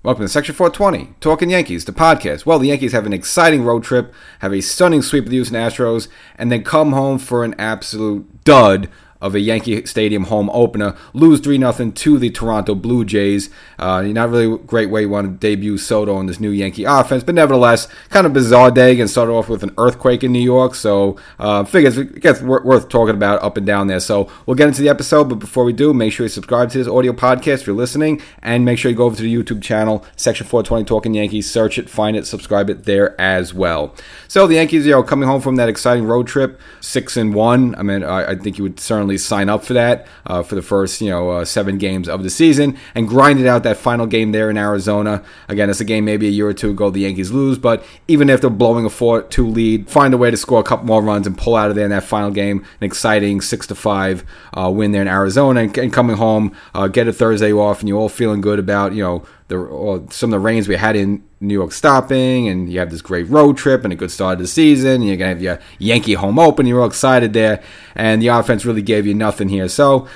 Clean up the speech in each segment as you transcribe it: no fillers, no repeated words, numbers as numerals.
Welcome to Section 420, Talking Yankees, the podcast. Well, the Yankees have an exciting road trip, have a stunning sweep of the Houston Astros, and then come home for an absolute dud of a Yankee Stadium home opener, lose 3-0 to the Toronto Blue Jays. Not really a great way you want to debut Soto in this new Yankee offense, but nevertheless, kind of bizarre day. Again, started off with an earthquake in New York, so figures it gets worth talking about up and down there. So we'll get into the episode, but before we do, make sure you subscribe to this audio podcast if you're listening, and make sure you go over to the YouTube channel, Section 420 Talking Yankees, search it, find it, subscribe it there as well. So the Yankees, coming home from that exciting road trip, 6-1. I mean, I think you would certainly sign up for that for the first 7 games of the season, and grinded out that final game there in Arizona. Again, it's a game maybe a year or two ago the Yankees lose, but even after blowing a 4-2 lead, find a way to score a couple more runs and pull out of there in that final game, an exciting 6-5 win there in Arizona, and coming home, get a Thursday off, and you're all feeling good about some of the rains we had in New York stopping, and you have this great road trip and a good start of the season, and you're going to have your Yankee home open, you're all excited there, and the offense really gave you nothing here. So,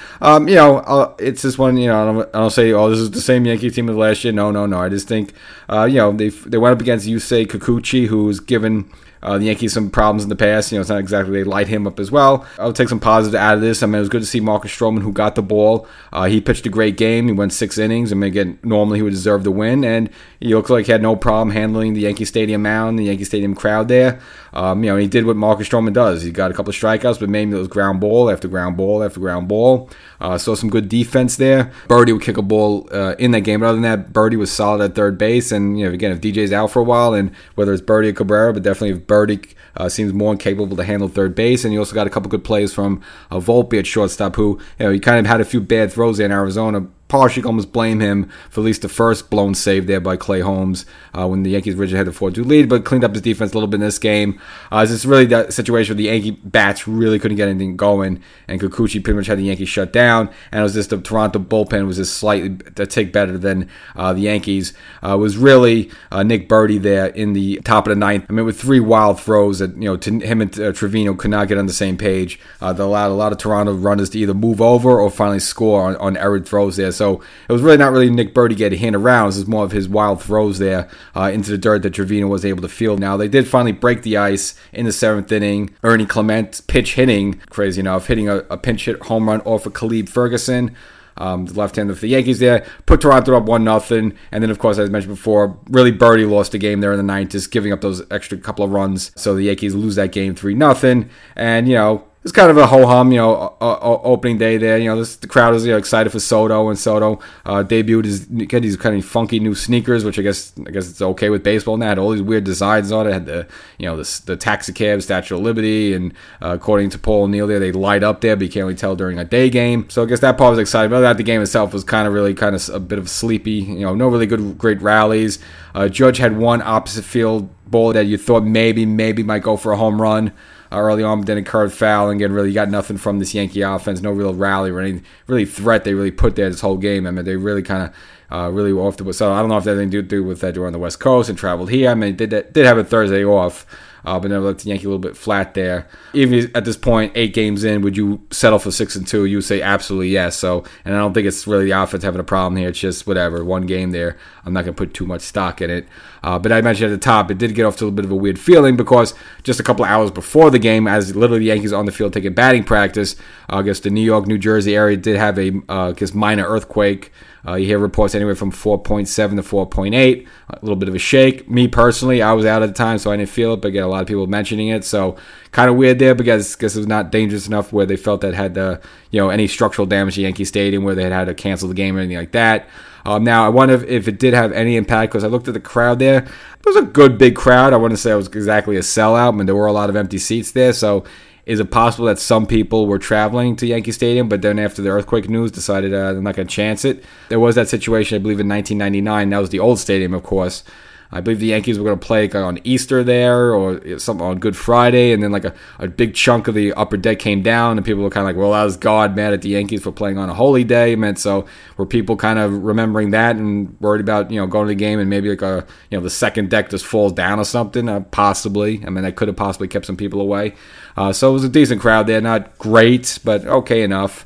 it's this one, I don't say, this is the same Yankee team as last year. No. I just think, they went up against Yusei Kikuchi, who's given the Yankees some problems in the past. It's not exactly they light him up as well. I'll take some positives out of this. I mean, it was good to see Marcus Stroman, who got the ball. He pitched a great game. He went 6 innings. I mean, again, normally he would deserve the win, and he looked like he had no problem handling the Yankee Stadium mound, the Yankee Stadium crowd there. He did what Marcus Stroman does. He got a couple of strikeouts, but maybe it was ground ball after ground ball after ground ball. Saw some good defense there. Birdie would kick a ball in that game, but other than that, Birdie was solid at third base. And again, if DJ's out for a while, and whether it's Birdie or Cabrera, but definitely if Birdie seems more incapable to handle third base, and you also got a couple good plays from Volpe at shortstop, who he kind of had a few bad throws there in Arizona. Partially almost blame him for at least the first blown save there by Clay Holmes when the Yankees originally had the 4-2 lead, but cleaned up his defense a little bit in this game. It's really that situation where the Yankee bats really couldn't get anything going, and Kikuchi pretty much had the Yankees shut down, and it was just the Toronto bullpen was just slightly a tick better than the Yankees. It was really Nick Birdie there in the top of the ninth. I mean, with 3 wild throws that him and Trevino could not get on the same page. That allowed a lot of Toronto runners to either move over or finally score on errant throws there. So it was really not really Nick Birdie getting hit around. This is more of his wild throws there into the dirt that Trevino was able to field. Now, they did finally break the ice in the 7th inning. Ernie Clement pitch hitting, crazy enough, hitting a pinch hit home run off of Caleb Ferguson. The left-hander for the Yankees there, put Toronto up 1-0, and then, of course, as I mentioned before, really Birdie lost the game there in the 9th, just giving up those extra couple of runs, so the Yankees lose that game 3-0, and, it's kind of a ho-hum, opening day there. The crowd is excited for Soto, and Soto debuted get these kind of funky new sneakers, which I guess it's okay with baseball now. It had all these weird designs on it. It had the taxi cab, Statue of Liberty, and according to Paul O'Neill there, they light up there, but you can't really tell during a day game. So I guess that part was exciting. But other than that, the game itself was kind of a bit of sleepy. No really great rallies. Judge had one opposite field ball that you thought maybe might go for a home run early on, but then it curved foul, and again, really got nothing from this Yankee offense, no real rally or any really threat they really put there this whole game. I mean, they really kind of really were off the. So I don't know if that had anything to do with that they were on the West Coast and traveled here. I mean, did have a Thursday off. But never left the Yankee a little bit flat there. Even at this point, 8 games in, would you settle for 6-2? You would say absolutely yes. So, and I don't think it's really the offense having a problem here. It's just whatever, 1 game there. I'm not going to put too much stock in it. But I mentioned at the top, it did get off to a bit of a weird feeling because just a couple of hours before the game, as literally the Yankees on the field taking batting practice, I guess the New York, New Jersey area did have a minor earthquake. You hear reports anywhere from 4.7 to 4.8, a little bit of a shake. Me personally, I was out at the time, so I didn't feel it, but again, a lot of people mentioning it, so kind of weird there, because I guess it was not dangerous enough where they felt that had any structural damage to Yankee Stadium, where they had to cancel the game or anything like that. Now, I wonder if it did have any impact, because I looked at the crowd there. It was a good big crowd. I wouldn't say it was exactly a sellout, but there were a lot of empty seats there, so is it possible that some people were traveling to Yankee Stadium, but then after the earthquake news decided they're not going to chance it? There was that situation, I believe, in 1999. That was the old stadium, of course. I believe the Yankees were going to play on Easter there or something on Good Friday, and then a big chunk of the upper deck came down, and people were kind of like, well, that was God mad at the Yankees for playing on a holy day. So were people kind of remembering that and worried about going to the game and maybe the second deck just falls down or something? Possibly. I mean, that could have possibly kept some people away. So it was a decent crowd there, not great, but okay enough.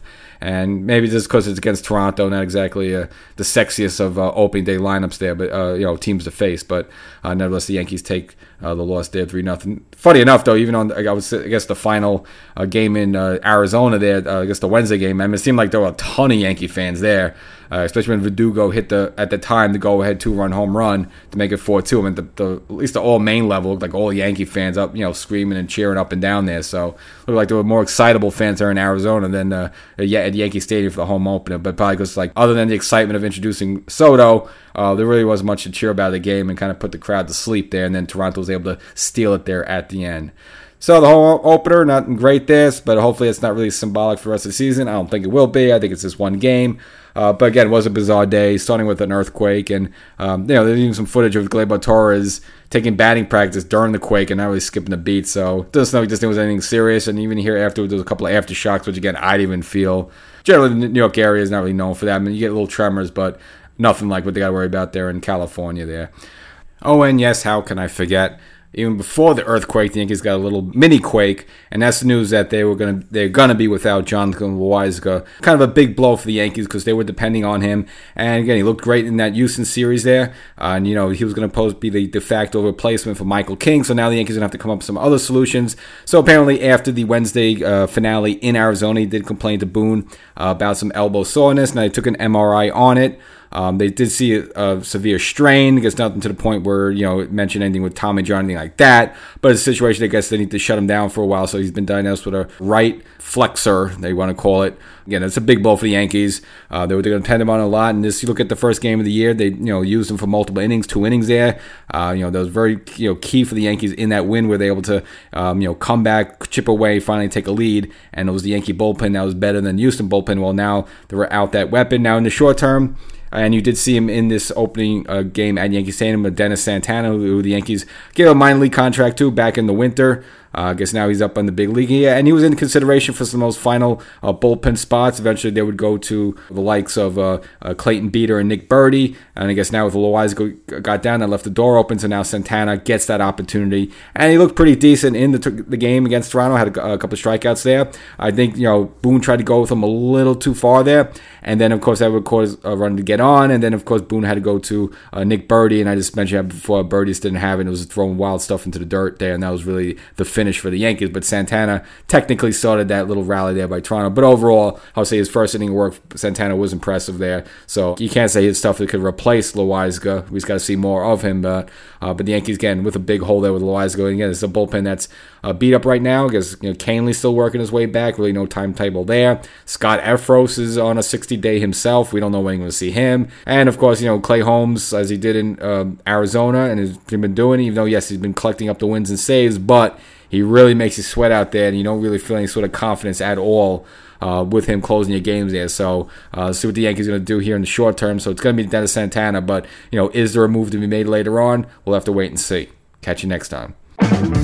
And maybe just because it's against Toronto, not exactly the sexiest of opening day lineups there, but teams to face. But nevertheless, the Yankees take the loss there 3-0. Funny enough, though, even on I guess the final game in Arizona there, I guess the Wednesday game, it seemed like there were a ton of Yankee fans there. Especially when Verdugo hit at the time the go-ahead 2-run home run to make it 4-2. I mean, at least the all-main level, like all Yankee fans up, screaming and cheering up and down there. So it looked like there were more excitable fans there in Arizona than at Yankee Stadium for the home opener. But probably because, other than the excitement of introducing Soto, there really wasn't much to cheer about the game and kind of put the crowd to sleep there. And then Toronto was able to steal it there at the end. So the home opener, not great this, but hopefully it's not really symbolic for the rest of the season. I don't think it will be. I think it's just one game. But again, it was a bizarre day, starting with an earthquake. And, there's even some footage of Gleyber Torres taking batting practice during the quake and not really skipping a beat. So it doesn't look like this thing was anything serious. And even here afterwards, there was a couple of aftershocks, which, again, I didn't even feel. Generally, the New York area is not really known for that. I mean, you get little tremors, but nothing like what they got to worry about there in California there. Oh, and yes, how can I forget? Even before the earthquake, the Yankees got a little mini quake, and that's the news that they're gonna be without Jonathan Loáisiga. Kind of a big blow for the Yankees because they were depending on him. And again, he looked great in that Houston series there. And he was going to be the de facto replacement for Michael King. So now the Yankees are going to have to come up with some other solutions. So apparently, after the Wednesday finale in Arizona, he did complain to Boone about some elbow soreness, and they took an MRI on it. They did see a severe strain. I guess nothing to the point where, it mentioned anything with Tommy John, anything like that. But it's a situation, I guess, they need to shut him down for a while. So he's been diagnosed with a right flexor, they want to call it. Again, it's a big blow for the Yankees. They're going to depend him on a lot. And this, you look at the first game of the year, they used him for multiple innings, 2 innings there. That was very key for the Yankees in that win, where they were able to come back, chip away, finally take a lead. And it was the Yankee bullpen that was better than the Houston bullpen. Well, now they were out that weapon. Now in the short term. And you did see him in this opening game at Yankee Stadium with Dennis Santana, who the Yankees gave a minor league contract to back in the winter. I guess now he's up on the big league. Yeah, and he was in consideration for some of those final bullpen spots. Eventually, they would go to the likes of Clayton Beeter and Nick Burdi. And I guess now with Loáisiga got down, that left the door open. So now Santana gets that opportunity. And he looked pretty decent in the game against Toronto. Had a couple of strikeouts there. I think, Boone tried to go with him a little too far there. And then, of course, that would cause a run to get on. And then, of course, Boone had to go to Nick Burdi. And I just mentioned that before, Burdi just didn't have it. It was throwing wild stuff into the dirt there. And that was really the finish for the Yankees. But Santana technically started that little rally there by Toronto. But overall, I'll say his first inning work, Santana was impressive there. So you can't say his stuff that could replace Loáisiga. We just got to see more of him. But the Yankees, again, with a big hole there with Loáisiga. And again, it's a bullpen that's beat up right now because Canley's still working his way back. Really no timetable there. Scott Efros is on a 60-day himself. We don't know when we're going to see him. And, of course, Clay Holmes, as he did in Arizona and has been doing, even though, yes, he's been collecting up the wins and saves, but he really makes you sweat out there, and you don't really feel any sort of confidence at all with him closing your games there. So see what the Yankees are going to do here in the short term. So it's going to be Dennis Santana, but is there a move to be made later on? We'll have to wait and see. Catch you next time.